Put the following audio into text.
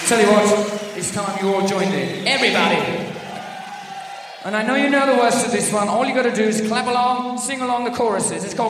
Tell you what, it's time you all joined in. Everybody! And I know you know the words to this one. All you gotta do is clap along, sing along the choruses. It's called